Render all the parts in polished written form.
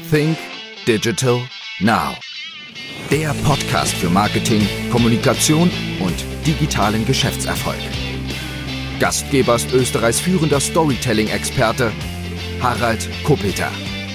Think Digital Now. Der Podcast für Marketing, Kommunikation und digitalen Geschäftserfolg. Gastgeber ist Österreichs führender Storytelling-Experte Harald Kopeter.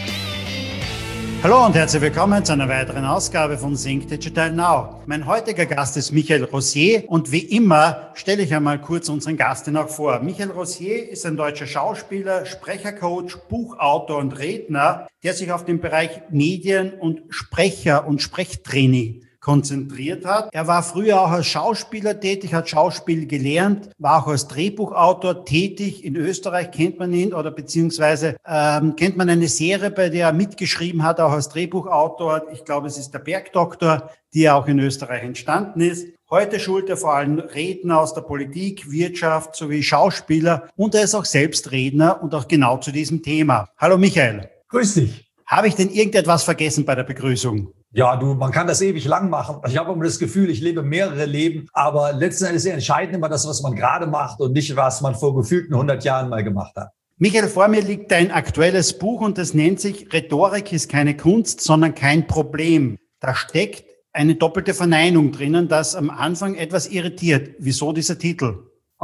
Hallo und herzlich willkommen zu einer weiteren Ausgabe von Think Digital Now. Mein heutiger Gast ist Michael Rosier und wie immer stelle ich einmal kurz unseren Gast noch vor. Michael Rosier ist ein deutscher Schauspieler, Sprechercoach, Buchautor und Redner, der sich auf den Bereich Medien und Sprecher- und Sprechtraining konzentriert hat. Er war früher auch als Schauspieler tätig, hat Schauspiel gelernt, war auch als Drehbuchautor tätig. In Österreich kennt man ihn oder beziehungsweise kennt man eine Serie, bei der er mitgeschrieben hat, auch als Drehbuchautor. Ich glaube, es ist der Bergdoktor, die ja auch in Österreich entstanden ist. Heute schult er vor allem Redner aus der Politik, Wirtschaft sowie Schauspieler und er ist auch selbst Redner und auch genau zu diesem Thema. Hallo Michael. Grüß dich. Habe ich denn irgendetwas vergessen bei der Begrüßung? Ja, man kann das ewig lang machen. Ich habe immer das Gefühl, ich lebe mehrere Leben, aber letzten Endes ist entscheidend immer das, was man gerade macht und nicht, was man vor gefühlten 100 Jahren mal gemacht hat. Michael, vor mir liegt ein aktuelles Buch und das nennt sich Rhetorik ist keine Kunst, sondern kein Problem. Da steckt eine doppelte Verneinung drinnen, das am Anfang etwas irritiert. Wieso dieser Titel?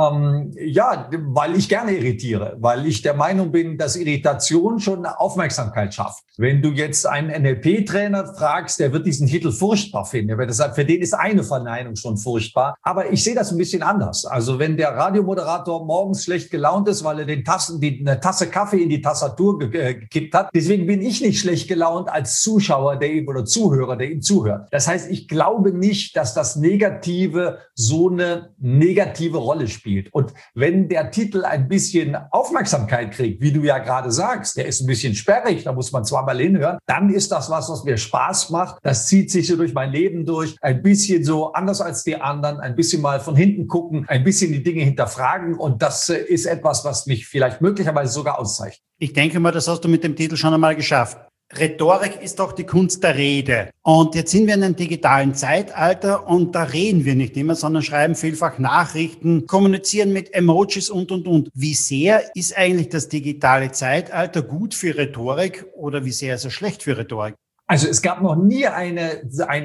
Ja, weil ich gerne irritiere, weil ich der Meinung bin, dass Irritation schon Aufmerksamkeit schafft. Wenn du jetzt einen NLP-Trainer fragst, der wird diesen Titel furchtbar finden. Für den ist eine Verneinung schon furchtbar. Aber ich sehe das ein bisschen anders. Also wenn der Radiomoderator morgens schlecht gelaunt ist, weil er eine Tasse Kaffee in die Tastatur gekippt hat, deswegen bin ich nicht schlecht gelaunt als Zuschauer oder Zuhörer, der ihm zuhört. Das heißt, ich glaube nicht, dass das Negative so eine negative Rolle spielt. Und wenn der Titel ein bisschen Aufmerksamkeit kriegt, wie du ja gerade sagst, der ist ein bisschen sperrig, da muss man zweimal hinhören, dann ist das was mir Spaß macht. Das zieht sich so durch mein Leben durch. Ein bisschen so anders als die anderen, ein bisschen mal von hinten gucken, ein bisschen die Dinge hinterfragen. Und das ist etwas, was mich vielleicht möglicherweise sogar auszeichnet. Ich denke mal, das hast du mit dem Titel schon einmal geschafft. Rhetorik ist doch die Kunst der Rede. Und jetzt sind wir in einem digitalen Zeitalter und da reden wir nicht immer, sondern schreiben vielfach Nachrichten, kommunizieren mit Emojis und. Wie sehr ist eigentlich das digitale Zeitalter gut für Rhetorik oder wie sehr ist es schlecht für Rhetorik? Also es gab noch nie eine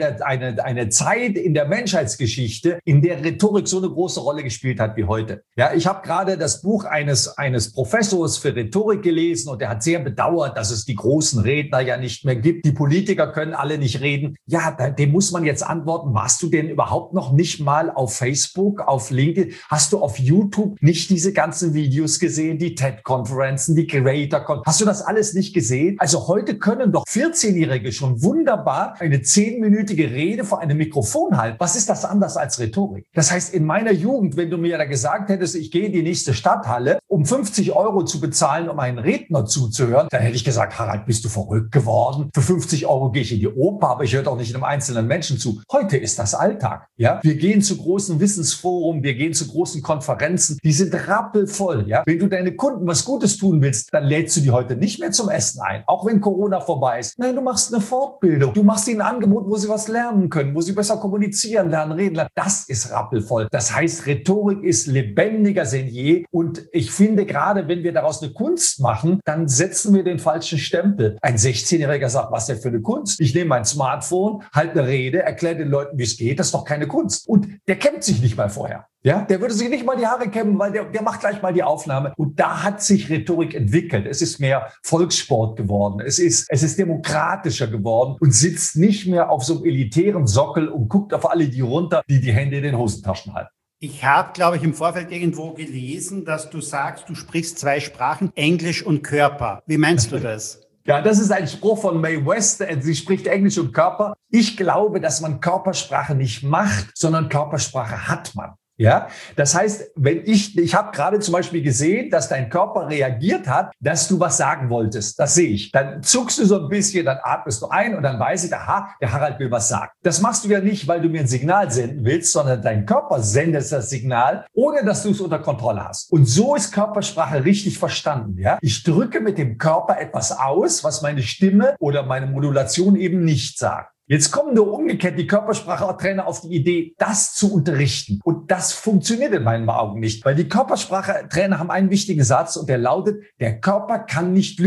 Zeit in der Menschheitsgeschichte, in der Rhetorik so eine große Rolle gespielt hat wie heute. Ja, ich habe gerade das Buch eines Professors für Rhetorik gelesen und der hat sehr bedauert, dass es die großen Redner ja nicht mehr gibt. Die Politiker können alle nicht reden. Ja, dem muss man jetzt antworten, warst du denn überhaupt noch nicht mal auf Facebook, auf LinkedIn? Hast du auf YouTube nicht diese ganzen Videos gesehen, die TED-Konferenzen, die Creator-Konferenzen? Hast du das alles nicht gesehen? Also heute können doch 14-Jährige schon wunderbar eine 10-minütige Rede vor einem Mikrofon halten. Was ist das anders als Rhetorik? Das heißt, in meiner Jugend, wenn du mir da gesagt hättest, ich gehe in die nächste Stadthalle, um 50 € zu bezahlen, um einen Redner zuzuhören, dann hätte ich gesagt, Harald, bist du verrückt geworden? Für 50 € gehe ich in die Oper, aber ich höre doch nicht einem einzelnen Menschen zu. Heute ist das Alltag. Ja, wir gehen zu großen Wissensforen, wir gehen zu großen Konferenzen, die sind rappelvoll. Ja, wenn du deine Kunden was Gutes tun willst, dann lädst du die heute nicht mehr zum Essen ein, auch wenn Corona vorbei ist. Nein, du machst eine Fortbildung. Du machst ihnen ein Angebot, wo sie was lernen können, wo sie besser kommunizieren lernen, reden lernen. Das ist rappelvoll. Das heißt, Rhetorik ist lebendiger denn je. Und ich finde, gerade wenn wir daraus eine Kunst machen, dann setzen wir den falschen Stempel. Ein 16-Jähriger sagt, was ist denn für eine Kunst? Ich nehme mein Smartphone, halte eine Rede, erkläre den Leuten, wie es geht. Das ist doch keine Kunst. Und der kämmt sich nicht mal vorher. Ja, der würde sich nicht mal die Haare kämmen, weil der macht gleich mal die Aufnahme. Und da hat sich Rhetorik entwickelt. Es ist mehr Volkssport geworden. Es ist demokratischer geworden und sitzt nicht mehr auf so einem elitären Sockel und guckt auf alle die runter, die die Hände in den Hosentaschen halten. Ich habe, glaube ich, im Vorfeld irgendwo gelesen, dass du sagst, du sprichst 2 Sprachen, Englisch und Körper. Wie meinst du das? Ja, das ist ein Spruch von Mae West. Sie spricht Englisch und Körper. Ich glaube, dass man Körpersprache nicht macht, sondern Körpersprache hat man. Ja, das heißt, wenn ich habe gerade zum Beispiel gesehen, dass dein Körper reagiert hat, dass du was sagen wolltest. Das sehe ich. Dann zuckst du so ein bisschen, dann atmest du ein und dann weiß ich, aha, der Harald will was sagen. Das machst du ja nicht, weil du mir ein Signal senden willst, sondern dein Körper sendet das Signal, ohne dass du es unter Kontrolle hast. Und so ist Körpersprache richtig verstanden. Ja, ich drücke mit dem Körper etwas aus, was meine Stimme oder meine Modulation eben nicht sagt. Jetzt kommen nur umgekehrt die Körpersprache-Trainer auf die Idee, das zu unterrichten. Und das funktioniert in meinen Augen nicht, weil die Körpersprache-Trainer haben einen wichtigen Satz und der lautet, der Körper kann nicht lügen.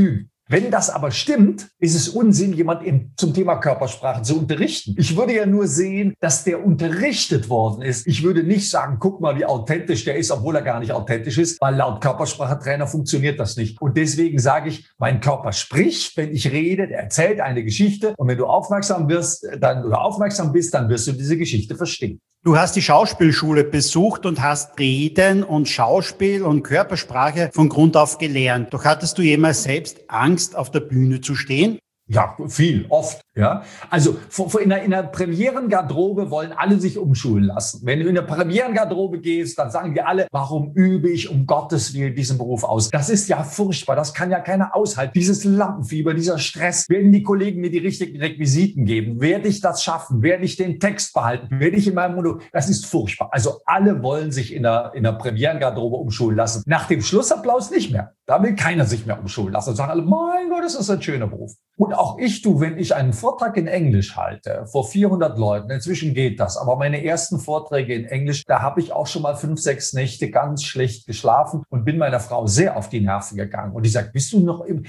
Wenn das aber stimmt, ist es Unsinn, jemand zum Thema Körpersprache zu unterrichten. Ich würde ja nur sehen, dass der unterrichtet worden ist. Ich würde nicht sagen, guck mal, wie authentisch der ist, obwohl er gar nicht authentisch ist, weil laut Körpersprachetrainer funktioniert das nicht. Und deswegen sage ich, mein Körper spricht, wenn ich rede, der erzählt eine Geschichte. Und wenn du aufmerksam bist, dann wirst du diese Geschichte verstehen. Du hast die Schauspielschule besucht und hast Reden und Schauspiel und Körpersprache von Grund auf gelernt. Doch hattest du jemals selbst Angst, auf der Bühne zu stehen? Ja, viel, oft. Ja, also in der Premierengarderobe wollen alle sich umschulen lassen. Wenn du in der Premierengarderobe gehst, dann sagen die alle, warum übe ich um Gottes Willen diesen Beruf aus? Das ist ja furchtbar, das kann ja keiner aushalten. Dieses Lampenfieber, dieser Stress, werden die Kollegen mir die richtigen Requisiten geben? Werde ich das schaffen? Werde ich den Text behalten? Werde ich in meinem Monolog? Das ist furchtbar. Also alle wollen sich in der Premierengarderobe umschulen lassen. Nach dem Schlussapplaus nicht mehr. Da will keiner sich mehr umschulen lassen und sagen alle, mein Gott, das ist ein schöner Beruf. Und auch wenn ich einen Vortrag in Englisch halte, vor 400 Leuten, inzwischen geht das, aber meine ersten Vorträge in Englisch, da habe ich auch schon mal 5, 6 Nächte ganz schlecht geschlafen und bin meiner Frau sehr auf die Nerven gegangen. Und die sagt, bist du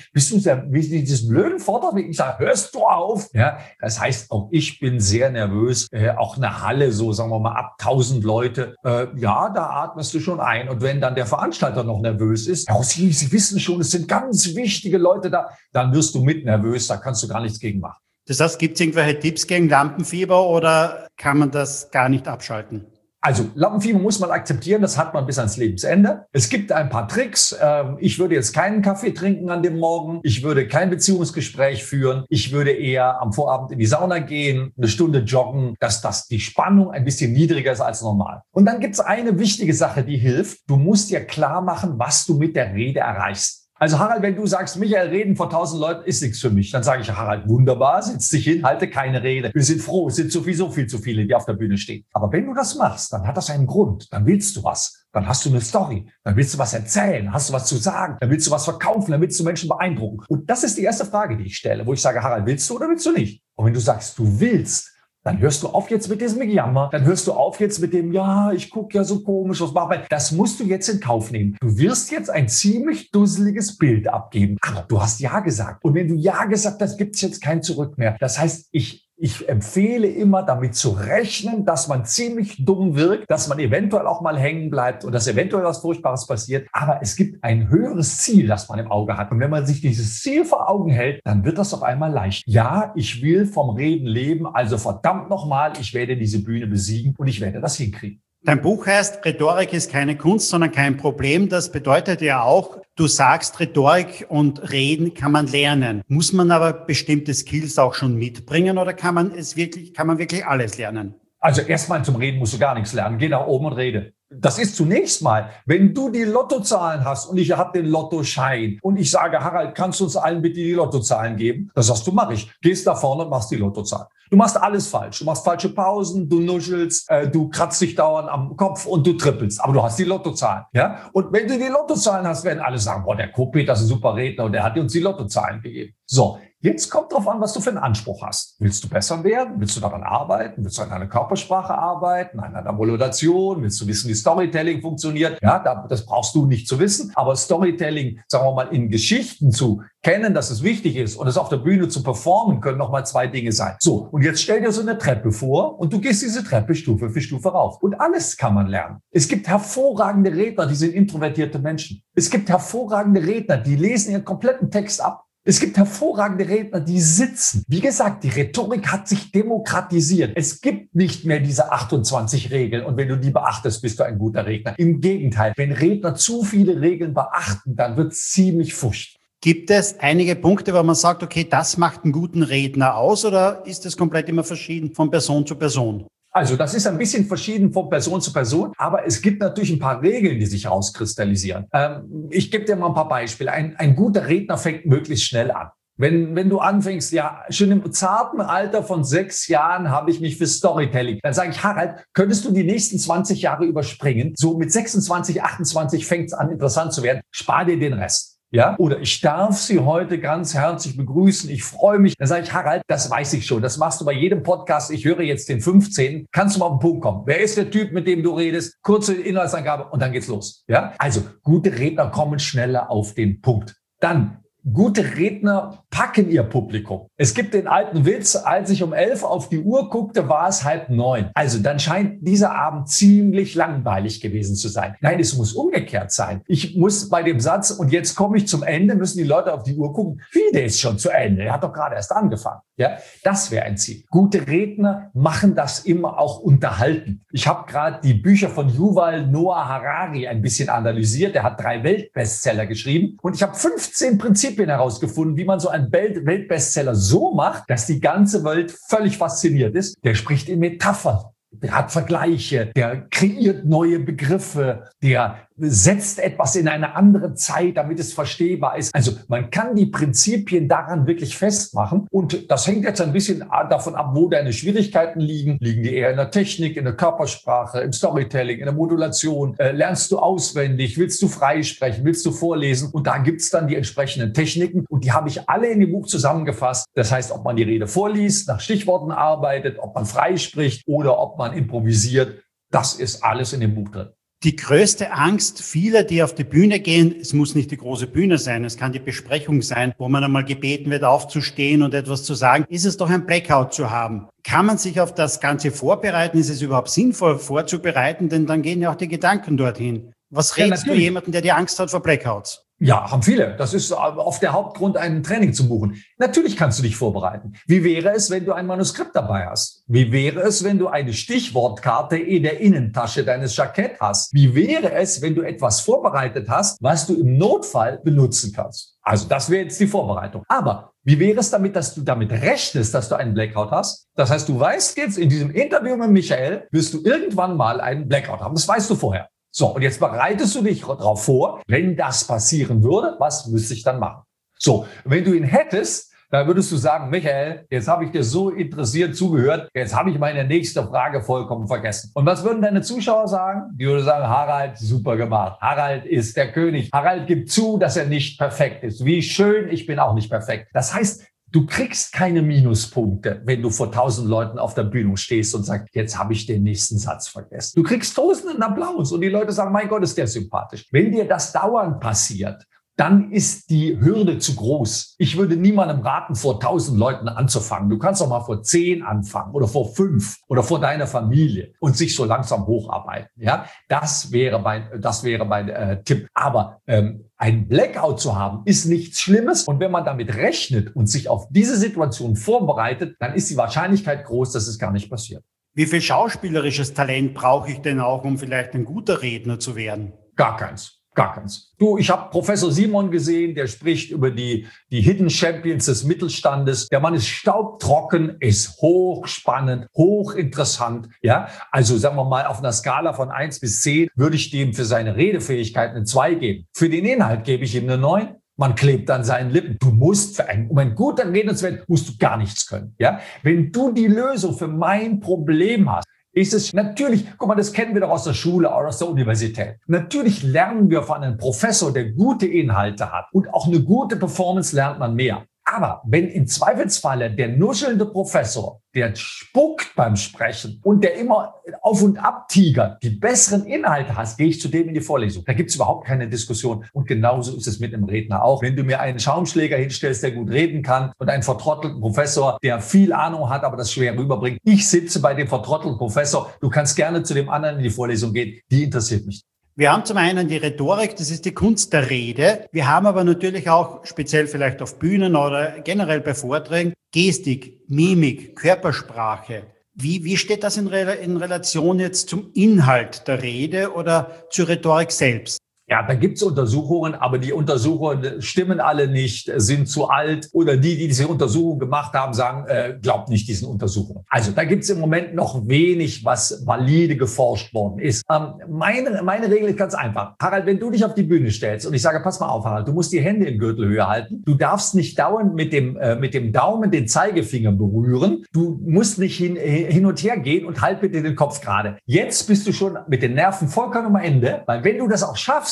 dieses blöden Vortrag? Ich sage, hörst du auf? Ja, das heißt, auch ich bin sehr nervös, auch eine Halle, so sagen wir mal ab 1000 Leute, ja, da atmest du schon ein. Und wenn dann der Veranstalter noch nervös ist, ja, Sie wissen schon, es sind ganz wichtige Leute da, dann wirst du mit nervös, da kannst du gar nichts gegen machen. Das heißt, gibt es irgendwelche Tipps gegen Lampenfieber oder kann man das gar nicht abschalten? Also Lampenfieber muss man akzeptieren, das hat man bis ans Lebensende. Es gibt ein paar Tricks. Ich würde jetzt keinen Kaffee trinken an dem Morgen. Ich würde kein Beziehungsgespräch führen. Ich würde eher am Vorabend in die Sauna gehen, eine Stunde joggen, dass die Spannung ein bisschen niedriger ist als normal. Und dann gibt es eine wichtige Sache, die hilft. Du musst dir klar machen, was du mit der Rede erreichst. Also Harald, wenn du sagst, Michael, reden vor 1000 Leuten ist nichts für mich, dann sage ich, Harald, wunderbar, setz dich hin, halte keine Rede. Wir sind froh, es sind sowieso viel zu viele, die auf der Bühne stehen. Aber wenn du das machst, dann hat das einen Grund, dann willst du was. Dann hast du eine Story, dann willst du was erzählen, hast du was zu sagen, dann willst du was verkaufen, dann willst du Menschen beeindrucken. Und das ist die erste Frage, die ich stelle, wo ich sage, Harald, willst du oder willst du nicht? Und wenn du sagst, du willst, dann hörst du auf jetzt mit diesem Gejammer. Dann hörst du auf jetzt mit dem, ja, ich gucke ja so komisch, was mache ich. Das musst du jetzt in Kauf nehmen. Du wirst jetzt ein ziemlich dusseliges Bild abgeben. Aber du hast Ja gesagt. Und wenn du Ja gesagt hast, gibt es jetzt kein Zurück mehr. Das heißt, ich empfehle immer, damit zu rechnen, dass man ziemlich dumm wirkt, dass man eventuell auch mal hängen bleibt und dass eventuell was Furchtbares passiert. Aber es gibt ein höheres Ziel, das man im Auge hat. Und wenn man sich dieses Ziel vor Augen hält, dann wird das auf einmal leicht. Ja, ich will vom Reden leben, also verdammt nochmal, ich werde diese Bühne besiegen und ich werde das hinkriegen. Dein Buch heißt, Rhetorik ist keine Kunst, sondern kein Problem. Das bedeutet ja auch, du sagst, Rhetorik und Reden kann man lernen. Muss man aber bestimmte Skills auch schon mitbringen oder kann man wirklich alles lernen? Also erstmal zum Reden musst du gar nichts lernen. Geh nach oben und rede. Das ist zunächst mal, wenn du die Lottozahlen hast und ich habe den Lottoschein und ich sage, Harald, kannst du uns allen bitte die Lottozahlen geben? Das sagst du, mach ich. Gehst da vorne und machst die Lottozahlen. Du machst alles falsch. Du machst falsche Pausen, du nuschelst, du kratzt dich dauernd am Kopf und du trippelst. Aber du hast die Lottozahlen. Ja? Und wenn du die Lottozahlen hast, werden alle sagen, boah, der Kopi, das ist ein super Redner und der hat uns die Lottozahlen gegeben. So, jetzt kommt drauf an, was du für einen Anspruch hast. Willst du besser werden? Willst du daran arbeiten? Willst du an deiner Körpersprache arbeiten? An deiner Moderation? Willst du wissen, wie Storytelling funktioniert? Ja, das brauchst du nicht zu wissen. Aber Storytelling, sagen wir mal, in Geschichten zu kennen, dass es wichtig ist und es auf der Bühne zu performen, können nochmal 2 Dinge sein. So, und jetzt stell dir so eine Treppe vor und du gehst diese Treppe Stufe für Stufe rauf. Und alles kann man lernen. Es gibt hervorragende Redner, die sind introvertierte Menschen. Es gibt hervorragende Redner, die lesen ihren kompletten Text ab. Es gibt hervorragende Redner, die sitzen. Wie gesagt, die Rhetorik hat sich demokratisiert. Es gibt nicht mehr diese 28 Regeln und wenn du die beachtest, bist du ein guter Redner. Im Gegenteil, wenn Redner zu viele Regeln beachten, dann wird es ziemlich furchtbar. Gibt es einige Punkte, wo man sagt, okay, das macht einen guten Redner aus oder ist das komplett immer verschieden von Person zu Person? Also das ist ein bisschen verschieden von Person zu Person, aber es gibt natürlich ein paar Regeln, die sich herauskristallisieren. Ich gebe dir mal ein paar Beispiele. Ein guter Redner fängt möglichst schnell an. Wenn du anfängst, ja, schon im zarten Alter von 6 Jahren habe ich mich für Storytelling. Dann sage ich, Harald, könntest du die nächsten 20 Jahre überspringen? So mit 26, 28 fängt es an, interessant zu werden. Spar dir den Rest. Ja, oder ich darf Sie heute ganz herzlich begrüßen. Ich freue mich. Dann sage ich, Harald, das weiß ich schon. Das machst du bei jedem Podcast. Ich höre jetzt den 15. Kannst du mal auf den Punkt kommen? Wer ist der Typ, mit dem du redest? Kurze Inhaltsangabe und dann geht's los. Ja, also gute Redner kommen schneller auf den Punkt. Dann Gute Redner packen ihr Publikum. Es gibt den alten Witz, als ich um 11 auf die Uhr guckte, war es 8:30. Also dann scheint dieser Abend ziemlich langweilig gewesen zu sein. Nein, es muss umgekehrt sein. Ich muss bei dem Satz, und jetzt komme ich zum Ende, müssen die Leute auf die Uhr gucken, wie, der ist schon zu Ende. Er hat doch gerade erst angefangen. Ja, das wäre ein Ziel. Gute Redner machen das immer auch unterhalten. Ich habe gerade die Bücher von Yuval Noah Harari ein bisschen analysiert. Er hat 3 Weltbestseller geschrieben und ich habe 15 Prinzipien herausgefunden, wie man so einen Weltbestseller so macht, dass die ganze Welt völlig fasziniert ist. Der spricht in Metaphern. Der hat Vergleiche, der kreiert neue Begriffe, der setzt etwas in eine andere Zeit, damit es verstehbar ist. Also man kann die Prinzipien daran wirklich festmachen. Und das hängt jetzt ein bisschen davon ab, wo deine Schwierigkeiten liegen. Liegen die eher in der Technik, in der Körpersprache, im Storytelling, in der Modulation? Lernst du auswendig? Willst du freisprechen? Willst du vorlesen? Und da gibt's dann die entsprechenden Techniken. Und die habe ich alle in dem Buch zusammengefasst. Das heißt, ob man die Rede vorliest, nach Stichworten arbeitet, ob man freispricht oder ob man improvisiert. Das ist alles in dem Buch drin. Die größte Angst vieler, die auf die Bühne gehen, es muss nicht die große Bühne sein, es kann die Besprechung sein, wo man einmal gebeten wird, aufzustehen und etwas zu sagen, ist es doch ein Blackout zu haben. Kann man sich auf das Ganze vorbereiten? Ist es überhaupt sinnvoll vorzubereiten? Denn dann gehen ja auch die Gedanken dorthin. Was rätst du jemandem, der die Angst hat vor Blackouts? Ja, haben viele. Das ist oft der Hauptgrund, ein Training zu buchen. Natürlich kannst du dich vorbereiten. Wie wäre es, wenn du ein Manuskript dabei hast? Wie wäre es, wenn du eine Stichwortkarte in der Innentasche deines Jacketts hast? Wie wäre es, wenn du etwas vorbereitet hast, was du im Notfall benutzen kannst? Also das wäre jetzt die Vorbereitung. Aber wie wäre es damit, dass du damit rechnest, dass du einen Blackout hast? Das heißt, du weißt jetzt, in diesem Interview mit Michael wirst du irgendwann mal einen Blackout haben. Das weißt du vorher. So, und jetzt bereitest du dich darauf vor, wenn das passieren würde, was müsste ich dann machen? So, wenn du ihn hättest, dann würdest du sagen, Michael, jetzt habe ich dir so interessiert zugehört, jetzt habe ich meine nächste Frage vollkommen vergessen. Und was würden deine Zuschauer sagen? Die würden sagen, Harald, super gemacht. Harald ist der König. Harald gibt zu, dass er nicht perfekt ist. Wie schön, ich bin auch nicht perfekt. Das heißt, du kriegst keine Minuspunkte, wenn du vor 1000 Leuten auf der Bühne stehst und sagst, jetzt habe ich den nächsten Satz vergessen. Du kriegst tausenden Applaus und die Leute sagen, mein Gott, ist der sympathisch. Wenn dir das dauernd passiert, dann ist die Hürde zu groß. Ich würde niemandem raten, vor 1000 Leuten anzufangen. Du kannst doch mal vor 10 anfangen oder vor 5 oder vor deiner Familie und sich so langsam hocharbeiten. Ja, das wäre mein Tipp. Aber ein Blackout zu haben, ist nichts Schlimmes. Und wenn man damit rechnet und sich auf diese Situation vorbereitet, dann ist die Wahrscheinlichkeit groß, dass es gar nicht passiert. Wie viel schauspielerisches Talent brauche ich denn auch, um vielleicht ein guter Redner zu werden? Gar keins. Gar keins. Du, ich habe Professor Simon gesehen, der spricht über die Hidden Champions des Mittelstandes. Der Mann ist staubtrocken, ist hochspannend, hochinteressant. Ja, also sagen wir mal, auf einer Skala von 1 bis 10 würde ich dem für seine Redefähigkeit eine 2 geben. Für den Inhalt gebe ich ihm eine 9. Man klebt an seinen Lippen. Du musst um ein guter Redner zu werden, musst du gar nichts können. Ja, wenn du die Lösung für mein Problem hast, ist es natürlich, guck mal, das kennen wir doch aus der Schule oder aus der Universität. Natürlich lernen wir von einem Professor, der gute Inhalte hat. Und auch eine gute Performance lernt man mehr. Aber wenn im Zweifelsfalle der nuschelnde Professor, der spuckt beim Sprechen und der immer auf und ab tigert, die besseren Inhalte hast, gehe ich zu dem in die Vorlesung. Da gibt es überhaupt keine Diskussion. Und genauso ist es mit einem Redner auch. Wenn du mir einen Schaumschläger hinstellst, der gut reden kann und einen vertrottelten Professor, der viel Ahnung hat, aber das schwer rüberbringt. Ich sitze bei dem vertrottelten Professor. Du kannst gerne zu dem anderen in die Vorlesung gehen. Die interessiert mich. Wir haben zum einen die Rhetorik, das ist die Kunst der Rede. Wir haben aber natürlich auch, speziell vielleicht auf Bühnen oder generell bei Vorträgen, Gestik, Mimik, Körpersprache. Wie steht das in Relation jetzt zum Inhalt der Rede oder zur Rhetorik selbst? Ja, da gibt's Untersuchungen, aber die Untersuchungen stimmen alle nicht, sind zu alt oder die diese Untersuchung gemacht haben, sagen, glaubt nicht diesen Untersuchungen. Also da gibt's im Moment noch wenig, was valide geforscht worden ist. Meine Regel ist ganz einfach. Harald, wenn du dich auf die Bühne stellst und ich sage, pass mal auf, Harald, du musst die Hände in Gürtelhöhe halten. Du darfst nicht dauernd mit dem Daumen den Zeigefinger berühren. Du musst nicht hin und her gehen und halt bitte den Kopf gerade. Jetzt bist du schon mit den Nerven vollkommen am Ende, weil wenn du das auch schaffst,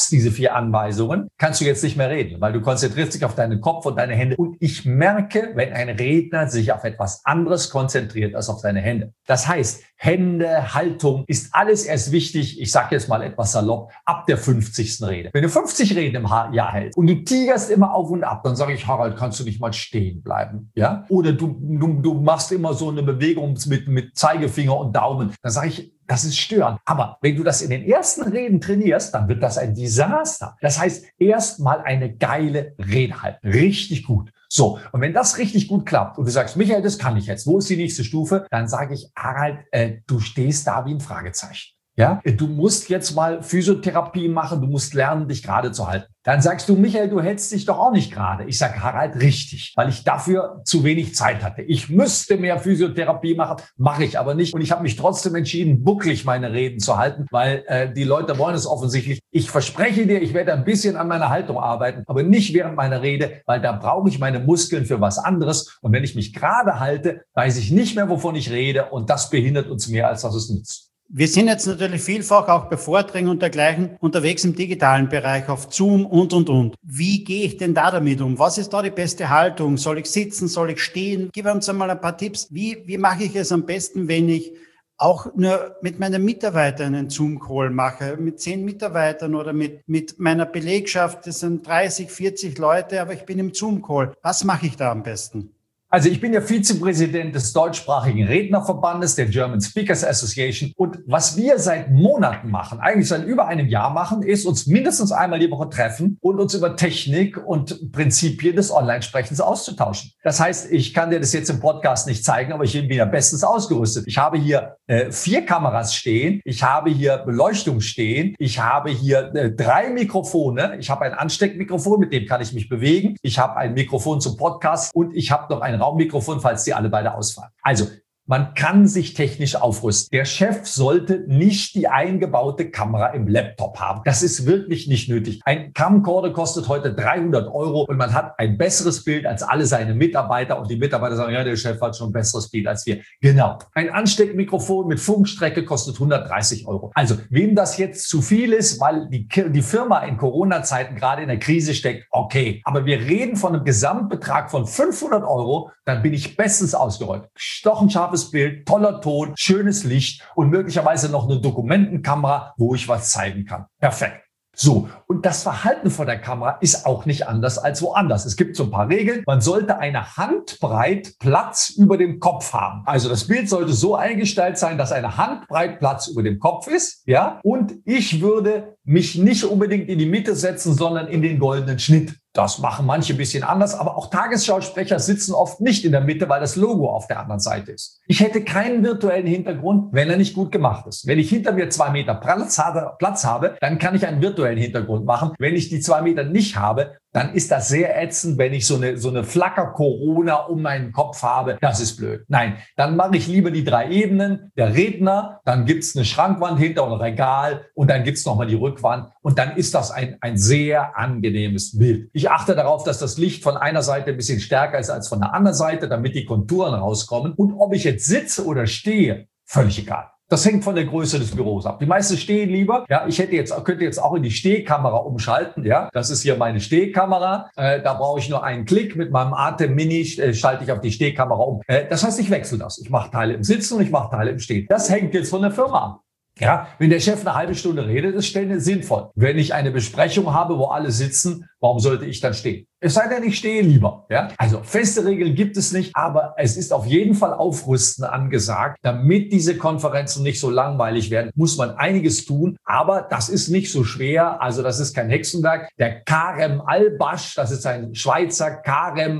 schaffst diese 4 Anweisungen, kannst du jetzt nicht mehr reden, weil du konzentrierst dich auf deinen Kopf und deine Hände. Und ich merke, wenn ein Redner sich auf etwas anderes konzentriert als auf seine Hände. Das heißt, Hände, Haltung ist alles erst wichtig, ich sage jetzt mal etwas salopp, ab der 50. Rede. Wenn du 50 Reden im Jahr hältst und du tigerst immer auf und ab, dann sage ich, Harald, kannst du nicht mal stehen bleiben? Ja? Oder du machst immer so eine Bewegung mit Zeigefinger und Daumen. Dann sage ich, das ist störend. Aber wenn du das in den ersten Reden trainierst, dann wird das ein Desaster. Das heißt, erst mal eine geile Rede halten. Richtig gut. So, und wenn das richtig gut klappt und du sagst, Michael, das kann ich jetzt, wo ist die nächste Stufe? Dann sage ich, Harald, du stehst da wie ein Fragezeichen. Ja, du musst jetzt mal Physiotherapie machen, du musst lernen, dich gerade zu halten. Dann sagst du, Michael, du hältst dich doch auch nicht gerade. Ich sage, Harald, richtig, weil ich dafür zu wenig Zeit hatte. Ich müsste mehr Physiotherapie machen, mache ich aber nicht. Und ich habe mich trotzdem entschieden, bucklig meine Reden zu halten, weil die Leute wollen es offensichtlich. Ich verspreche dir, ich werde ein bisschen an meiner Haltung arbeiten, aber nicht während meiner Rede, weil da brauche ich meine Muskeln für was anderes. Und wenn ich mich gerade halte, weiß ich nicht mehr, wovon ich rede. Und das behindert uns mehr, als dass es nützt. Wir sind jetzt natürlich vielfach auch bei Vorträgen und dergleichen unterwegs im digitalen Bereich auf Zoom und. Wie gehe ich denn da damit um? Was ist da die beste Haltung? Soll ich sitzen? Soll ich stehen? Gib uns einmal ein paar Tipps. Wie mache ich es am besten, wenn ich auch nur mit meinen Mitarbeitern einen Zoom-Call mache, mit 10 Mitarbeitern oder mit meiner Belegschaft? Das sind 30, 40 Leute, aber ich bin im Zoom-Call. Was mache ich da am besten? Also ich bin ja Vizepräsident des deutschsprachigen Rednerverbandes, der German Speakers Association. Und was wir seit Monaten machen, eigentlich seit über einem Jahr machen, ist uns mindestens einmal die Woche treffen und uns über Technik und Prinzipien des Online-Sprechens auszutauschen. Das heißt, ich kann dir das jetzt im Podcast nicht zeigen, aber ich bin ja bestens ausgerüstet. Ich habe hier 4 Kameras stehen, ich habe hier Beleuchtung stehen, ich habe hier 3 Mikrofone, ich habe ein Ansteckmikrofon, mit dem kann ich mich bewegen, ich habe ein Mikrofon zum Podcast und ich habe noch ein Raummikrofon, falls die alle beide ausfallen. Also, man kann sich technisch aufrüsten. Der Chef sollte nicht die eingebaute Kamera im Laptop haben. Das ist wirklich nicht nötig. Ein Camcorder kostet heute 300 € und man hat ein besseres Bild als alle seine Mitarbeiter. Und die Mitarbeiter sagen, ja, der Chef hat schon ein besseres Bild als wir. Genau. Ein Ansteckmikrofon mit Funkstrecke kostet 130 €. Also, wem das jetzt zu viel ist, weil die Firma in Corona-Zeiten gerade in der Krise steckt, okay. Aber wir reden von einem Gesamtbetrag von 500 €, dann bin ich bestens ausgerollt. Stochenscharf Bild, toller Ton, schönes Licht und möglicherweise noch eine Dokumentenkamera, wo ich was zeigen kann. Perfekt. So, und das Verhalten vor der Kamera ist auch nicht anders als woanders. Es gibt so ein paar Regeln. Man sollte eine Handbreit Platz über dem Kopf haben. Also das Bild sollte so eingestellt sein, dass eine Handbreit Platz über dem Kopf ist. Ja, und ich würde mich nicht unbedingt in die Mitte setzen, sondern in den goldenen Schnitt. Das machen manche ein bisschen anders, aber auch Tagesschausprecher sitzen oft nicht in der Mitte, weil das Logo auf der anderen Seite ist. Ich hätte keinen virtuellen Hintergrund, wenn er nicht gut gemacht ist. Wenn ich hinter mir 2 Meter Platz habe, dann kann ich einen virtuellen Hintergrund machen. Wenn ich die 2 Meter nicht habe, dann ist das sehr ätzend, wenn ich so eine Flacker-Corona um meinen Kopf habe. Das ist blöd. Nein, dann mache ich lieber die 3 Ebenen. Der Redner, dann gibt's eine Schrankwand hinter und ein Regal und dann gibt's nochmal die Rückwand und dann ist das ein sehr angenehmes Bild. Ich achte darauf, dass das Licht von einer Seite ein bisschen stärker ist als von der anderen Seite, damit die Konturen rauskommen. Und ob ich jetzt sitze oder stehe, völlig egal. Das hängt von der Größe des Büros ab. Die meisten stehen lieber. Ja, ich könnte jetzt auch in die Stehkamera umschalten. Ja, das ist hier meine Stehkamera. Da brauche ich nur einen Klick. Mit meinem Atem Mini schalte ich auf die Stehkamera um. Das heißt, ich wechsle das. Ich mache Teile im Sitzen und ich mache Teile im Stehen. Das hängt jetzt von der Firma ab. Ja, wenn der Chef eine halbe Stunde redet, ist Stehen sinnvoll. Wenn ich eine Besprechung habe, wo alle sitzen, warum sollte ich dann stehen? Es sei denn, ich stehe lieber. Ja? Also feste Regeln gibt es nicht, aber es ist auf jeden Fall Aufrüsten angesagt. Damit diese Konferenzen nicht so langweilig werden, muss man einiges tun. Aber das ist nicht so schwer. Also das ist kein Hexenwerk. Der Karem Albasch, das ist ein Schweizer Karem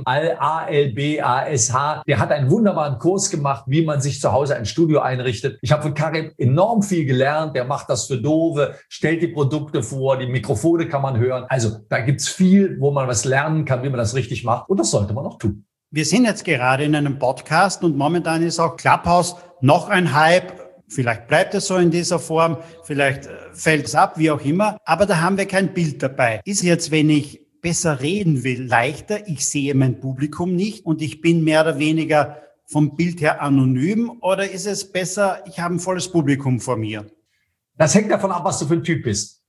Albash, der hat einen wunderbaren Kurs gemacht, wie man sich zu Hause ein Studio einrichtet. Ich habe von Karem enorm viel gelernt. Der macht das für Doofe, stellt die Produkte vor, die Mikrofone kann man hören. Also da gibt's viel, wo man was lernen kann, wie man das richtig macht. Und das sollte man auch tun. Wir sind jetzt gerade in einem Podcast und momentan ist auch Clubhouse noch ein Hype. Vielleicht bleibt es so in dieser Form, vielleicht fällt es ab, wie auch immer. Aber da haben wir kein Bild dabei. Ist jetzt, wenn ich besser reden will, leichter? Ich sehe mein Publikum nicht und ich bin mehr oder weniger vom Bild her anonym. Oder ist es besser, ich habe ein volles Publikum vor mir? Das hängt davon ab, was du für ein Typ bist.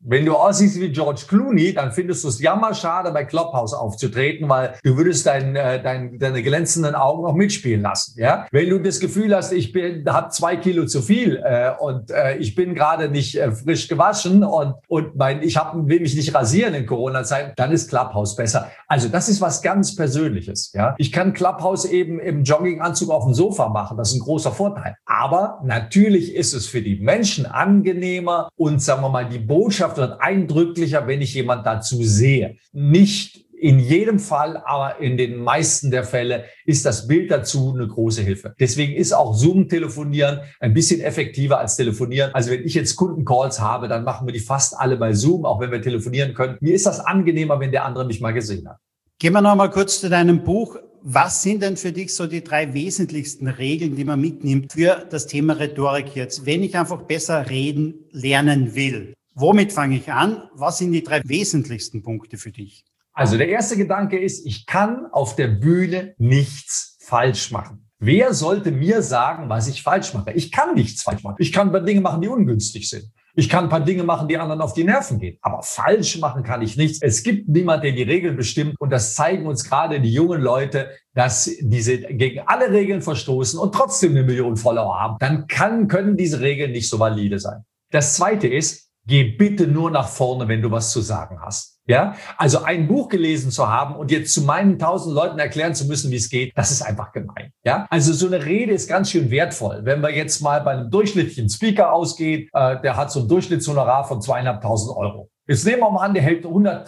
Wenn du aussiehst wie George Clooney, dann findest du es jammerschade, bei Clubhouse aufzutreten, weil du würdest deine glänzenden Augen auch mitspielen lassen. Ja? Wenn du das Gefühl hast, ich habe 2 Kilo zu viel und ich bin gerade nicht frisch gewaschen und ich will mich nicht rasieren in Corona-Zeiten, dann ist Clubhouse besser. Also das ist was ganz Persönliches. Ja? Ich kann Clubhouse eben im Jogginganzug auf dem Sofa machen. Das ist ein großer Vorteil. Aber natürlich ist es für die Menschen angenehmer und, sagen wir mal, die Botschaft wird eindrücklicher, wenn ich jemand dazu sehe. Nicht in jedem Fall, aber in den meisten der Fälle ist das Bild dazu eine große Hilfe. Deswegen ist auch Zoom-Telefonieren ein bisschen effektiver als Telefonieren. Also wenn ich jetzt Kundencalls habe, dann machen wir die fast alle bei Zoom, auch wenn wir telefonieren können. Mir ist das angenehmer, wenn der andere mich mal gesehen hat. Gehen wir noch mal kurz zu deinem Buch. Was sind denn für dich so die 3 wesentlichsten Regeln, die man mitnimmt für das Thema Rhetorik jetzt, wenn ich einfach besser reden lernen will? Womit fange ich an? Was sind die 3 wesentlichsten Punkte für dich? Also der erste Gedanke ist, ich kann auf der Bühne nichts falsch machen. Wer sollte mir sagen, was ich falsch mache? Ich kann nichts falsch machen. Ich kann ein paar Dinge machen, die ungünstig sind. Ich kann ein paar Dinge machen, die anderen auf die Nerven gehen. Aber falsch machen kann ich nichts. Es gibt niemanden, der die Regeln bestimmt. Und das zeigen uns gerade die jungen Leute, dass diese gegen alle Regeln verstoßen und trotzdem 1 Million Follower haben. Dann können diese Regeln nicht so valide sein. Das Zweite ist, geh bitte nur nach vorne, wenn du was zu sagen hast. Ja, also ein Buch gelesen zu haben und jetzt zu meinen 1000 Leuten erklären zu müssen, wie es geht, das ist einfach gemein. Ja, also so eine Rede ist ganz schön wertvoll. Wenn wir jetzt mal bei einem durchschnittlichen Speaker ausgehen, der hat so ein Durchschnittshonorar von 2.500 Euro. Jetzt nehmen wir mal an, der hält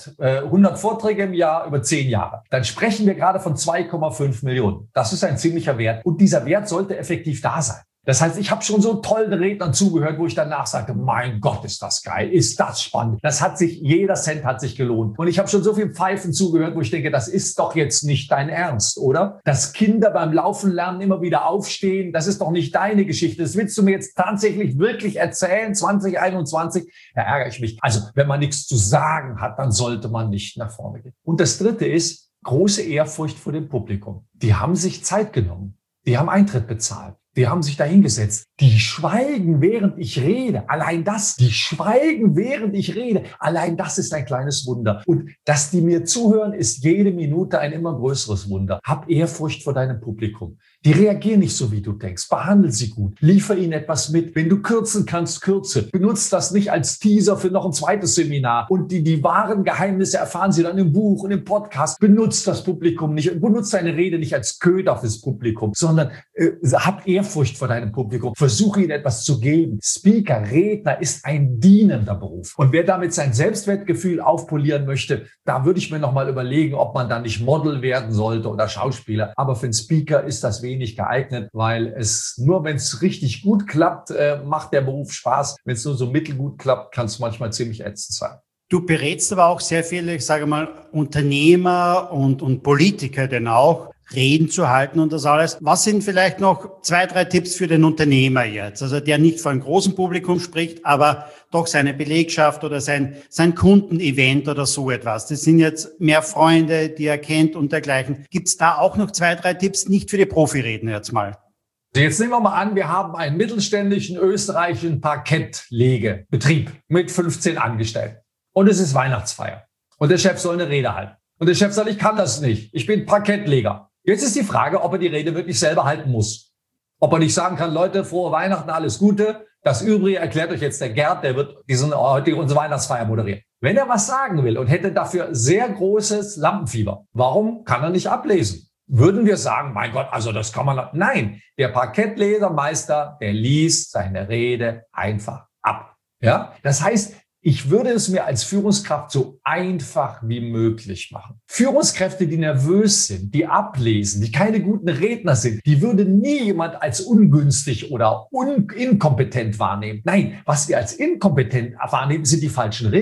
100 Vorträge im Jahr über 10 Jahre. Dann sprechen wir gerade von 2,5 Millionen. Das ist ein ziemlicher Wert. Und dieser Wert sollte effektiv da sein. Das heißt, ich habe schon so tollen Rednern zugehört, wo ich danach sagte, mein Gott, ist das geil, ist das spannend. Jeder Cent hat sich gelohnt. Und ich habe schon so viel Pfeifen zugehört, wo ich denke, das ist doch jetzt nicht dein Ernst, oder? Dass Kinder beim Laufen lernen immer wieder aufstehen, das ist doch nicht deine Geschichte. Das willst du mir jetzt tatsächlich wirklich erzählen, 2021? Da ärgere ich mich. Also, wenn man nichts zu sagen hat, dann sollte man nicht nach vorne gehen. Und das Dritte ist große Ehrfurcht vor dem Publikum. Die haben sich Zeit genommen. Die haben Eintritt bezahlt. Die haben sich da hingesetzt. Die schweigen, während ich rede. Die schweigen, während ich rede. Allein das ist ein kleines Wunder. Und dass die mir zuhören, ist jede Minute ein immer größeres Wunder. Hab Ehrfurcht vor deinem Publikum. Die reagieren nicht so, wie du denkst. Behandle sie gut. Liefer ihnen etwas mit. Wenn du kürzen kannst, kürze. Benutzt das nicht als Teaser für noch ein zweites Seminar. Und die wahren Geheimnisse erfahren sie dann im Buch und im Podcast. Benutzt das Publikum nicht. Benutzt deine Rede nicht als Köder fürs Publikum, sondern hab Ehrfurcht vor deinem Publikum. Versuche ihnen etwas zu geben. Speaker, Redner ist ein dienender Beruf. Und wer damit sein Selbstwertgefühl aufpolieren möchte, da würde ich mir noch mal überlegen, ob man da nicht Model werden sollte oder Schauspieler. Aber für einen Speaker ist das wenig geeignet, weil nur wenn es richtig gut klappt, macht der Beruf Spaß. Wenn es nur so mittelgut klappt, kann es manchmal ziemlich ätzend sein. Du berätst aber auch sehr viele, ich sage mal, Unternehmer und Politiker denn auch, Reden zu halten und das alles. Was sind vielleicht noch 2, 3 Tipps für den Unternehmer jetzt? Also der nicht vor einem großen Publikum spricht, aber doch seine Belegschaft oder sein Kundenevent oder so etwas. Das sind jetzt mehr Freunde, die er kennt und dergleichen. Gibt es da auch noch 2, 3 Tipps, nicht für die Profiredner jetzt mal? Jetzt nehmen wir mal an, wir haben einen mittelständischen österreichischen Parkettlegebetrieb mit 15 Angestellten. Und es ist Weihnachtsfeier. Und der Chef soll eine Rede halten. Und der Chef sagt, ich kann das nicht. Ich bin Parkettleger. Jetzt ist die Frage, ob er die Rede wirklich selber halten muss. Ob er nicht sagen kann, Leute, frohe Weihnachten, alles Gute. Das Übrige erklärt euch jetzt der Gerd, der wird unsere Weihnachtsfeier moderieren. Wenn er was sagen will und hätte dafür sehr großes Lampenfieber, warum kann er nicht ablesen? Würden wir sagen, mein Gott, also das kann man... Nein, der Parkettlesermeister, der liest seine Rede einfach ab. Ja, das heißt, ich würde es mir als Führungskraft so einfach wie möglich machen. Führungskräfte, die nervös sind, die ablesen, die keine guten Redner sind, die würde nie jemand als ungünstig oder inkompetent wahrnehmen. Nein, was wir als inkompetent wahrnehmen, sind die falschen Regeln.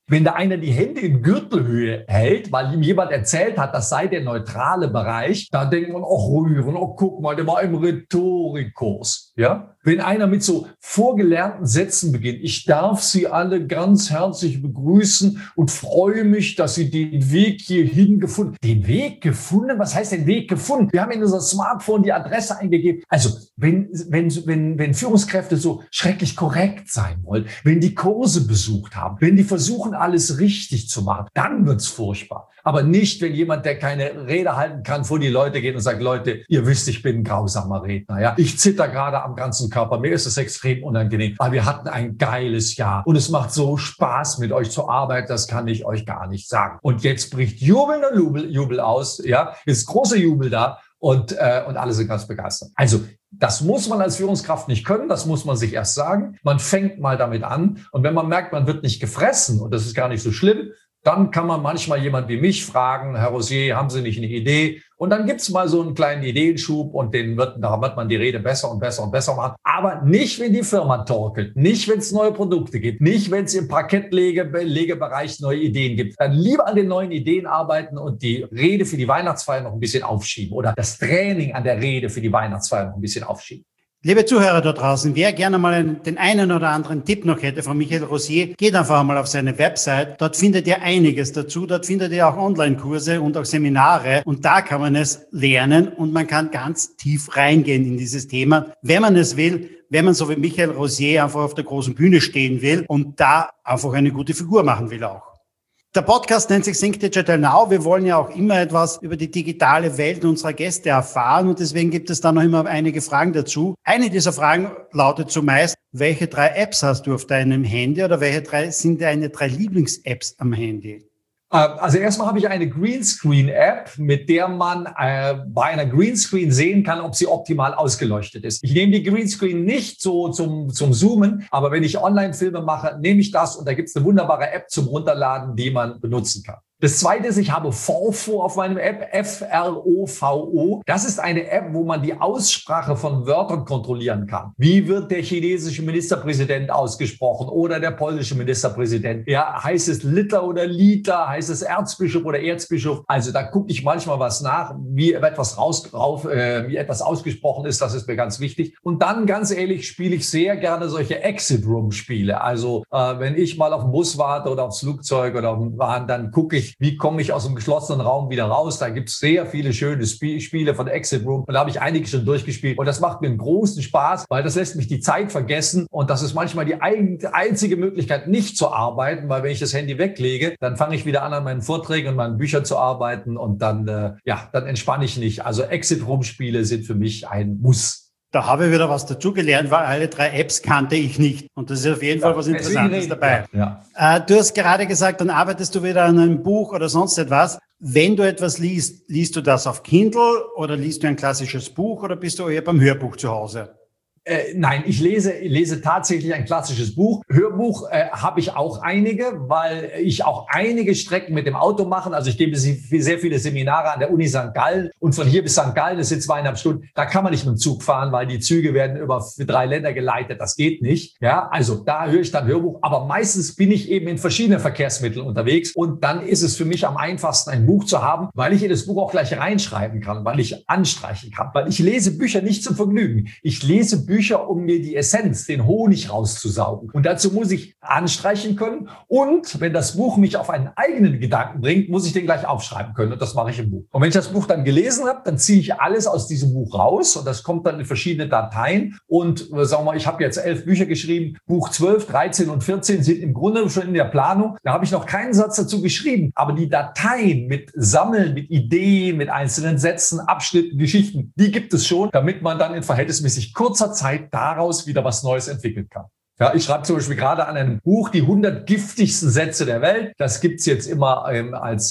Wenn da einer die Hände in Gürtelhöhe hält, weil ihm jemand erzählt hat, das sei der neutrale Bereich, da denkt man, rühren, guck mal, der war im Rhetorikkurs. Ja? Wenn einer mit so vorgelernten Sätzen beginnt, ich darf Sie alle ganz herzlich begrüßen und freue mich, dass Sie den Weg hierhin gefunden haben. Den Weg gefunden? Was heißt den Weg gefunden? Wir haben in unser Smartphone die Adresse eingegeben. Also, wenn Führungskräfte so schrecklich korrekt sein wollen, wenn die Kurse besucht haben, wenn die versuchen, alles richtig zu machen, dann wird's furchtbar. Aber nicht, wenn jemand, der keine Rede halten kann, vor die Leute geht und sagt, Leute, ihr wisst, ich bin ein grausamer Redner. Ja? Ich zitter gerade am ganzen Körper. Mir ist es extrem unangenehm. Aber wir hatten ein geiles Jahr. Und es macht so Spaß, mit euch zu arbeiten. Das kann ich euch gar nicht sagen. Und jetzt bricht jubelnder Jubel aus. Ja, ist großer Jubel da. Und alle sind ganz begeistert. Also, das muss man als Führungskraft nicht können, das muss man sich erst sagen. Man fängt mal damit an. Und wenn man merkt, man wird nicht gefressen, und das ist gar nicht so schlimm, dann kann man manchmal jemand wie mich fragen, Herr Rosier, haben Sie nicht eine Idee? Und dann gibt's mal so einen kleinen Ideenschub und da wird man die Rede besser und besser und besser machen. Aber nicht, wenn die Firma torkelt, nicht, wenn es neue Produkte gibt, nicht, wenn es im Parkettlegebereich neue Ideen gibt. Dann lieber an den neuen Ideen arbeiten und die Rede für die Weihnachtsfeier noch ein bisschen aufschieben oder das Training an der Rede für die Weihnachtsfeier noch ein bisschen aufschieben. Liebe Zuhörer da draußen, wer gerne mal den einen oder anderen Tipp noch hätte von Michael Rosier, geht einfach mal auf seine Website. Dort findet ihr einiges dazu. Dort findet ihr auch Online-Kurse und auch Seminare. Und da kann man es lernen und man kann ganz tief reingehen in dieses Thema, wenn man es will, wenn man so wie Michael Rosier einfach auf der großen Bühne stehen will und da einfach eine gute Figur machen will auch. Der Podcast nennt sich Think Digital Now. Wir wollen ja auch immer etwas über die digitale Welt unserer Gäste erfahren und deswegen gibt es da noch immer einige Fragen dazu. Eine dieser Fragen lautet zumeist, welche 3 Apps hast du auf deinem Handy oder welche sind deine 3 Lieblings-Apps am Handy? Also erstmal habe ich eine Greenscreen-App, mit der man bei einer Greenscreen sehen kann, ob sie optimal ausgeleuchtet ist. Ich nehme die Greenscreen nicht so zum Zoomen, aber wenn ich Online-Filme mache, nehme ich das und da gibt es eine wunderbare App zum Runterladen, die man benutzen kann. Das Zweite ist, ich habe Forfo auf meinem App, F-R-O-V-O. Das ist eine App, wo man die Aussprache von Wörtern kontrollieren kann. Wie wird der chinesische Ministerpräsident ausgesprochen oder der polnische Ministerpräsident? Ja, heißt es Liter oder Liter? Heißt es Erzbischof oder Erzbischof? Also da gucke ich manchmal was nach, wie etwas ausgesprochen ist. Das ist mir ganz wichtig. Und dann, ganz ehrlich, spiele ich sehr gerne solche Exit-Room-Spiele. Also wenn ich mal auf den Bus warte oder aufs Flugzeug oder auf den Bahn, dann gucke ich, wie komme ich aus dem geschlossenen Raum wieder raus. Da gibt es sehr viele schöne Spiele von Exit Room. Und da habe ich einige schon durchgespielt. Und das macht mir einen großen Spaß, weil das lässt mich die Zeit vergessen. Und das ist manchmal die einzige Möglichkeit, nicht zu arbeiten. Weil wenn ich das Handy weglege, dann fange ich wieder an meinen Vorträgen und meinen Büchern zu arbeiten. Und dann entspanne ich nicht. Also Exit Room Spiele sind für mich ein Muss. Da habe ich wieder was dazugelernt, weil alle 3 Apps kannte ich nicht. Und das ist auf jeden Fall was Interessantes dabei. Ja. Du hast gerade gesagt, dann arbeitest du wieder an einem Buch oder sonst etwas. Wenn du etwas liest, liest du das auf Kindle oder liest du ein klassisches Buch oder bist du eher beim Hörbuch zu Hause? Nein, ich lese tatsächlich ein klassisches Buch. Hörbuch habe ich auch einige, weil ich auch einige Strecken mit dem Auto mache. Also ich gebe sehr viele Seminare an der Uni St. Gallen und von hier bis St. Gallen, das sind 2,5 Stunden. Da kann man nicht mit dem Zug fahren, weil die Züge werden über 3 Länder geleitet. Das geht nicht. Ja, also da höre ich dann Hörbuch. Aber meistens bin ich eben in verschiedenen Verkehrsmitteln unterwegs und dann ist es für mich am einfachsten, ein Buch zu haben, weil ich in das Buch auch gleich reinschreiben kann, weil ich anstreichen kann. Weil ich lese Bücher nicht zum Vergnügen. Ich lese Bücher, um mir die Essenz, den Honig rauszusaugen. Und dazu muss ich anstreichen können. Und wenn das Buch mich auf einen eigenen Gedanken bringt, muss ich den gleich aufschreiben können. Und das mache ich im Buch. Und wenn ich das Buch dann gelesen habe, dann ziehe ich alles aus diesem Buch raus. Und das kommt dann in verschiedene Dateien. Und sagen wir mal, ich habe jetzt 11 Bücher geschrieben. Buch 12, 13 und 14 sind im Grunde schon in der Planung. Da habe ich noch keinen Satz dazu geschrieben. Aber die Dateien mit Sammeln, mit Ideen, mit einzelnen Sätzen, Abschnitten, Geschichten, die gibt es schon, damit man dann in verhältnismäßig kurzer Zeit daraus wieder was Neues entwickeln kann. Ja, ich schreibe zum Beispiel gerade an einem Buch die 100 giftigsten Sätze der Welt. Das gibt's jetzt immer als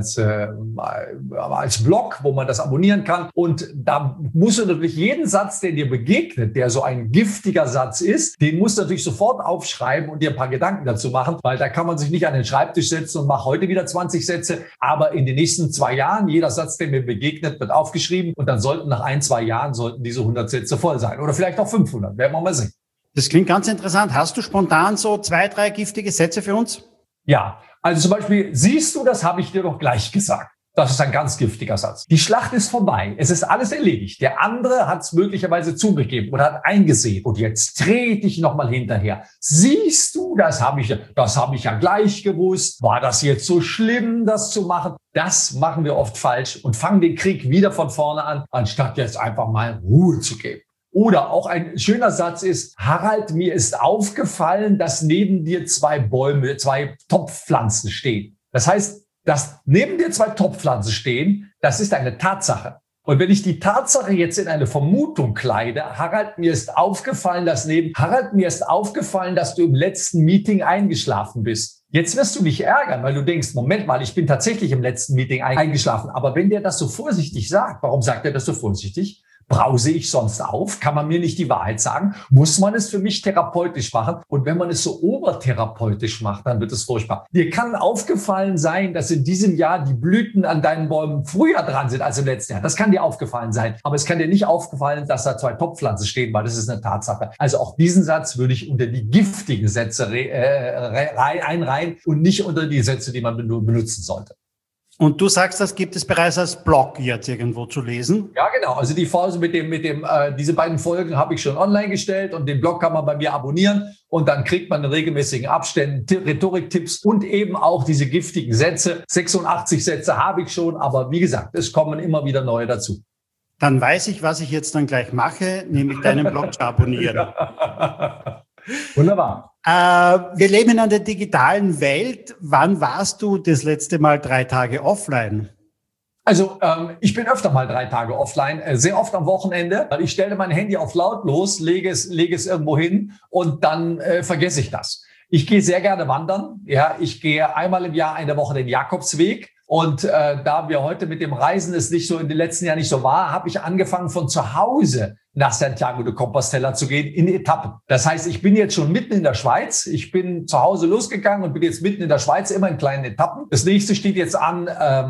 Blog, wo man das abonnieren kann. Und da musst du natürlich jeden Satz, der dir begegnet, der so ein giftiger Satz ist, den musst du natürlich sofort aufschreiben und dir ein paar Gedanken dazu machen, weil da kann man sich nicht an den Schreibtisch setzen und macht heute wieder 20 Sätze. Aber in den nächsten 2 Jahren, jeder Satz, der mir begegnet, wird aufgeschrieben und dann sollten nach 1, 2 Jahren diese 100 Sätze voll sein. Oder vielleicht auch 500, werden wir mal sehen. Das klingt ganz interessant. Hast du spontan so 2, 3 giftige Sätze für uns? Ja, also zum Beispiel, siehst du, das habe ich dir doch gleich gesagt. Das ist ein ganz giftiger Satz. Die Schlacht ist vorbei. Es ist alles erledigt. Der andere hat es möglicherweise zugegeben oder hat eingesehen. Und jetzt trete ich nochmal hinterher. Siehst du, das habe ich ja gleich gewusst. War das jetzt so schlimm, das zu machen? Das machen wir oft falsch und fangen den Krieg wieder von vorne an, anstatt jetzt einfach mal Ruhe zu geben. Oder auch ein schöner Satz ist: Harald, mir ist aufgefallen, dass neben dir zwei Topfpflanzen stehen. Das heißt, dass neben dir zwei Topfpflanzen stehen, das ist eine Tatsache. Und wenn ich die Tatsache jetzt in eine Vermutung kleide: Harald, mir ist aufgefallen, dass du im letzten Meeting eingeschlafen bist. Jetzt wirst du dich ärgern, weil du denkst, Moment mal, ich bin tatsächlich im letzten Meeting eingeschlafen. Aber wenn der das so vorsichtig sagt, warum sagt er das so vorsichtig? Brause ich sonst auf? Kann man mir nicht die Wahrheit sagen? Muss man es für mich therapeutisch machen? Und wenn man es so obertherapeutisch macht, dann wird es furchtbar. Dir kann aufgefallen sein, dass in diesem Jahr die Blüten an deinen Bäumen früher dran sind als im letzten Jahr. Das kann dir aufgefallen sein. Aber es kann dir nicht aufgefallen, dass da zwei Topfpflanzen stehen, weil das ist eine Tatsache. Also auch diesen Satz würde ich unter die giftigen Sätze einreihen und nicht unter die Sätze, die man benutzen sollte. Und du sagst, das gibt es bereits als Blog jetzt irgendwo zu lesen? Ja, genau. Also die Phase diese beiden Folgen habe ich schon online gestellt und den Blog kann man bei mir abonnieren und dann kriegt man in regelmäßigen Abständen Rhetoriktipps und eben auch diese giftigen Sätze. 86 Sätze habe ich schon, aber wie gesagt, es kommen immer wieder neue dazu. Dann weiß ich, was ich jetzt dann gleich mache, nämlich deinen Blog zu abonnieren. Wunderbar. Wir leben in einer digitalen Welt. Wann warst du das letzte Mal 3 Tage offline? Also ich bin öfter mal 3 Tage offline, sehr oft am Wochenende. Ich stelle mein Handy auf lautlos, lege es irgendwo hin und dann vergesse ich das. Ich gehe sehr gerne wandern. Ja, ich gehe einmal im Jahr eine Woche den Jakobsweg. Und da wir heute mit dem Reisen es nicht so in den letzten Jahren nicht so war, habe ich angefangen von zu Hause nach Santiago de Compostela zu gehen in Etappen. Das heißt, ich bin jetzt schon mitten in der Schweiz. Ich bin zu Hause losgegangen und bin jetzt mitten in der Schweiz, immer in kleinen Etappen. Das nächste steht jetzt an,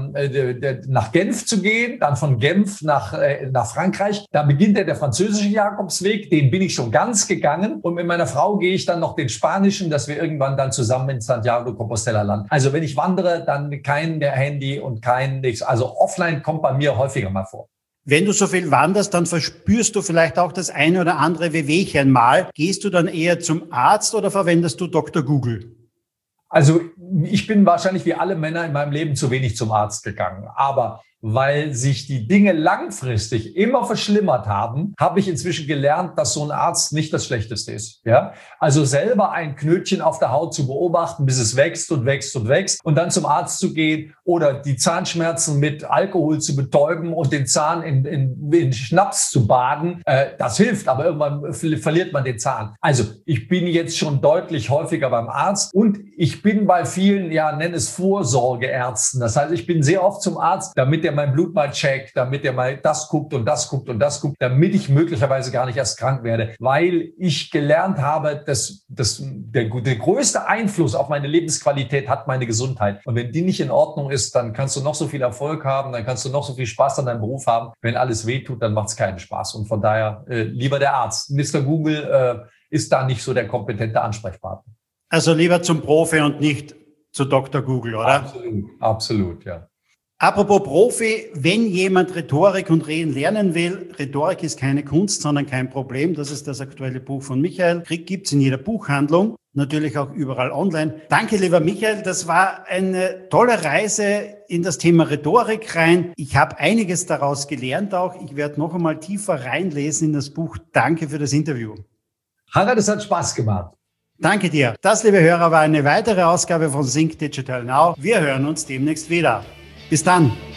nach Genf zu gehen, dann von Genf nach Frankreich. Da beginnt der französische Jakobsweg, den bin ich schon ganz gegangen. Und mit meiner Frau gehe ich dann noch den spanischen, dass wir irgendwann dann zusammen in Santiago de Compostela landen. Also wenn ich wandere, dann kein Handy und kein nichts. Also offline kommt bei mir häufiger mal vor. Wenn du so viel wanderst, dann verspürst du vielleicht auch das eine oder andere Wehwehchen mal. Gehst du dann eher zum Arzt oder verwendest du Dr. Google? Also ich bin wahrscheinlich wie alle Männer in meinem Leben zu wenig zum Arzt gegangen. Aber weil sich die Dinge langfristig immer verschlimmert haben, habe ich inzwischen gelernt, dass so ein Arzt nicht das Schlechteste ist. Ja? Also selber ein Knötchen auf der Haut zu beobachten, bis es wächst und wächst und wächst und dann zum Arzt zu gehen oder die Zahnschmerzen mit Alkohol zu betäuben und den Zahn in Schnaps zu baden, das hilft, aber irgendwann verliert man den Zahn. Also ich bin jetzt schon deutlich häufiger beim Arzt und ich bin bei vielen, nenn es Vorsorgeärzten. Das heißt, ich bin sehr oft zum Arzt, damit der mein Blut mal checkt, damit er mal das guckt und das guckt und das guckt, damit ich möglicherweise gar nicht erst krank werde, weil ich gelernt habe, dass der größte Einfluss auf meine Lebensqualität hat meine Gesundheit. Und wenn die nicht in Ordnung ist, dann kannst du noch so viel Erfolg haben, dann kannst du noch so viel Spaß an deinem Beruf haben. Wenn alles wehtut, dann macht es keinen Spaß. Und von daher lieber der Arzt. Mr. Google ist da nicht so der kompetente Ansprechpartner. Also lieber zum Profi und nicht zu Dr. Google, oder? Absolut, ja. Apropos Profi, wenn jemand Rhetorik und Reden lernen will, Rhetorik ist keine Kunst, sondern kein Problem. Das ist das aktuelle Buch von Michael. Gibt's in jeder Buchhandlung, natürlich auch überall online. Danke, lieber Michael. Das war eine tolle Reise in das Thema Rhetorik rein. Ich habe einiges daraus gelernt auch. Ich werde noch einmal tiefer reinlesen in das Buch. Danke für das Interview. Harald, es hat Spaß gemacht. Danke dir. Das, liebe Hörer, war eine weitere Ausgabe von Think Digital Now. Wir hören uns demnächst wieder. Bis dann.